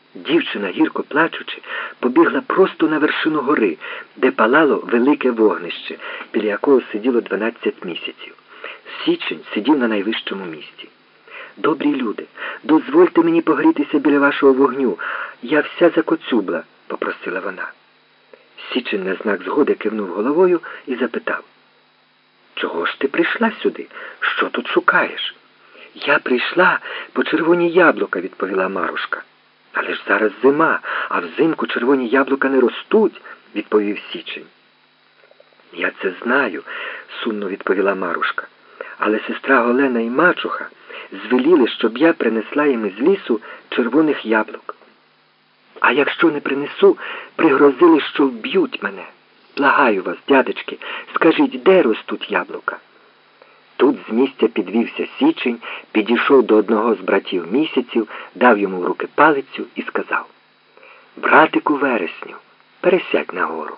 Дівчина, гірко плачучи, побігла просто на вершину гори, де палало велике вогнище, біля якого сиділо 12 місяців. Січень сидів на найвищому місці. «Добрі люди, дозвольте мені погрітися біля вашого вогню. Я вся закоцюбла», – попросила вона. Січень на знак згоди кивнув головою і запитав: «Чого ж ти прийшла сюди? Що тут шукаєш?» «Я прийшла по червоні яблука», – відповіла Марушка. «Але ж зараз зима, а взимку червоні яблука не ростуть», – відповів Січень. «Я це знаю», – сумно відповіла Марушка. «Але сестра Голена і мачуха звеліли, щоб я принесла їм із лісу червоних яблук. А якщо не принесу, пригрозили, що вб'ють мене. Благаю вас, дядечки, скажіть, де ростуть яблука?» Тут з місця підвівся Січень, підійшов до одного з братів місяців, дав йому в руки палицю і сказав: «Братику Вересню, пересядь на гору».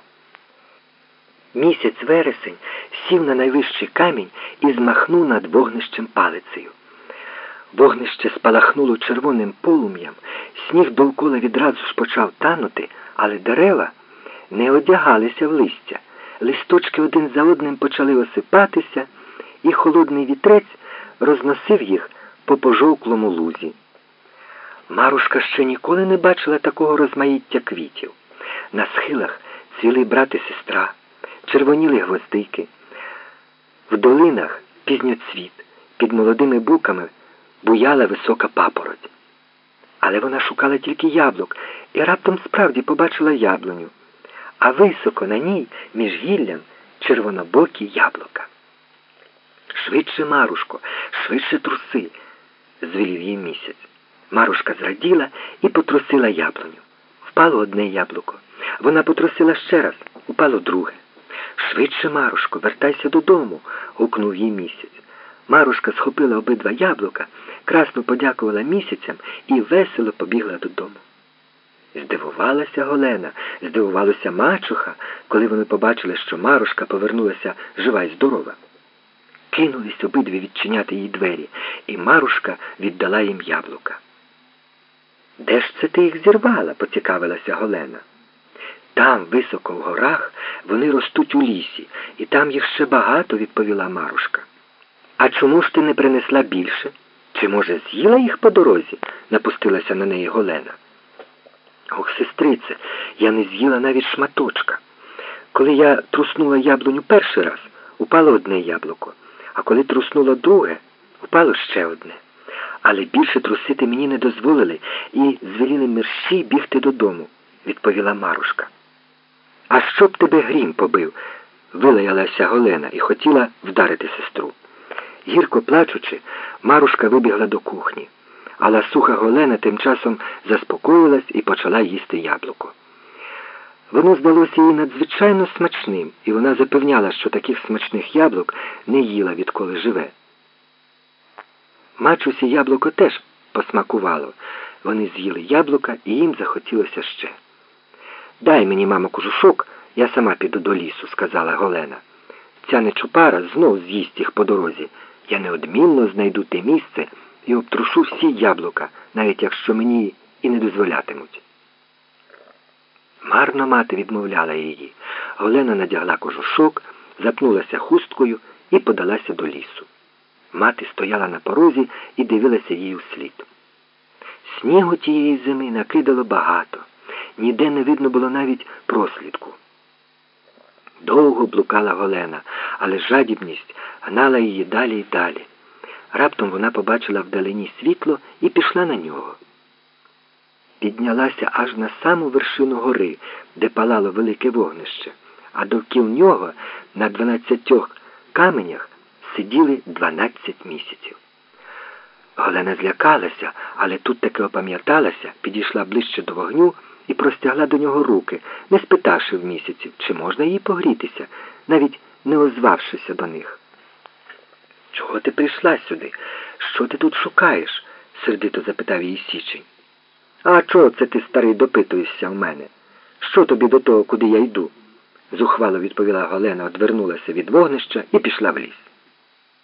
Місяць Вересень сів на найвищий камінь і змахнув над вогнищем палицею. Вогнище спалахнуло червоним полум'ям, сніг довкола відразу ж почав танути, але дерева не одягалися в листя. Листочки один за одним почали осипатися, і холодний вітрець розносив їх по пожовклому лузі. Марушка ще ніколи не бачила такого розмаїття квітів. На схилах цвіли брат і сестра, червоніли гвоздики. В долинах пізньоцвіт, під молодими буками буяла висока папороть. Але вона шукала тільки яблук і раптом справді побачила яблуню, а високо на ній, між гіллям, червонобокі яблука. «Швидше, Марушко, швидше труси», – звелів їй місяць. Марушка зраділа і потрусила яблуню. Впало одне яблуко. Вона потрусила ще раз, упало друге. «Швидше, Марушко, вертайся додому», – гукнув їй місяць. Марушка схопила обидва яблука, красно подякувала місяцям і весело побігла додому. Здивувалася Голена, здивувалася мачуха, коли вони побачили, що Марушка повернулася жива й здорова. Кинулись обидві відчиняти їй двері, і Марушка віддала їм яблука. «Де ж це ти їх зірвала?» – поцікавилася Голена. «Там, високо в горах, вони ростуть у лісі, і там їх ще багато», – відповіла Марушка. «А чому ж ти не принесла більше? Чи, може, з'їла їх по дорозі?» – напустилася на неї Голена. «Ох, сестрице, я не з'їла навіть шматочка. Коли я труснула яблуню перший раз, упало одне яблуко, а коли труснуло друге, упало ще одне. Але більше трусити мені не дозволили і звеліли мерщій бігти додому», – відповіла Марушка. «А щоб тебе грім побив?» – вилаялася Голена і хотіла вдарити сестру. Гірко плачучи, Марушка вибігла до кухні, а ласуха Голена тим часом заспокоїлась і почала їсти яблуко. Воно здалося їй надзвичайно смачним, і вона запевняла, що таких смачних яблук не їла, відколи живе. Мачусі яблуко теж посмакувало. Вони з'їли яблука, і їм захотілося ще. «Дай мені, мамо, кожушок, я сама піду до лісу», – сказала Голена. «Ця нечупара знов з'їсть їх по дорозі. Я неодмінно знайду те місце і обтрушу всі яблука, навіть якщо мені і не дозволятимуть». Марно мати відмовляла її. Голена надягла кожушок, запнулася хусткою і подалася до лісу. Мати стояла на порозі і дивилася їй услід. Снігу тієї зими накидало багато. Ніде не видно було навіть прослідку. Довго блукала Голена, але жадібність гнала її далі й далі. Раптом вона побачила вдалині світло і пішла на нього. Піднялася аж на саму вершину гори, де палало велике вогнище, а довкіл нього на 12 каменях сиділи 12 місяців. Голена злякалася, але тут таки опам'яталася, підійшла ближче до вогню і простягла до нього руки, не спитавши в місяців, чи можна їй погрітися, навіть не озвавшися до них. «Чого ти прийшла сюди? Що ти тут шукаєш?» – сердито запитав її Січень. «А чого це ти, старий, допитуєшся в мене? Що тобі до того, куди я йду?» – зухвало відповіла Голена, одвернулася від вогнища і пішла в ліс.